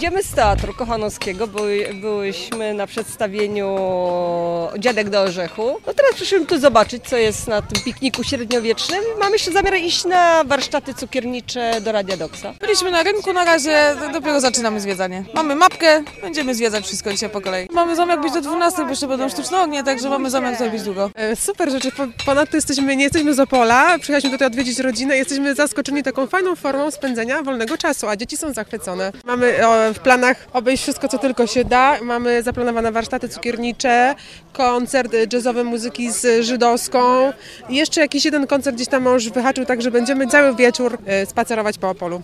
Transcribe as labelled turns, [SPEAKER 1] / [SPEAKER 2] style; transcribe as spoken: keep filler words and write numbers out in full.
[SPEAKER 1] Idziemy z Teatru Kochanowskiego, bo byłyśmy na przedstawieniu Dziadek do Orzechu. No teraz przyszliśmy tu zobaczyć, co jest na tym pikniku średniowiecznym. Mamy jeszcze zamiar iść na warsztaty cukiernicze do Radia Doksa.
[SPEAKER 2] Byliśmy na rynku na razie, dopiero zaczynamy zwiedzanie. Mamy mapkę, będziemy zwiedzać wszystko dzisiaj po kolei. Mamy zamiar być do dwunastej, bo jeszcze będą sztuczne ognie, także mamy zamiar tutaj być długo.
[SPEAKER 3] Super rzeczy. Ponadto jesteśmy, nie jesteśmy z Opola, przyjechaliśmy tutaj odwiedzić rodzinę. Jesteśmy zaskoczeni taką fajną formą spędzenia wolnego czasu, a dzieci są zachwycone. Mamy o, w planach obejść wszystko, co tylko się da. Mamy zaplanowane warsztaty cukiernicze, koncert jazzowy muzyki z żydowską. I jeszcze jakiś jeden koncert gdzieś tam mąż wyhaczył, także będziemy cały wieczór spacerować po Opolu.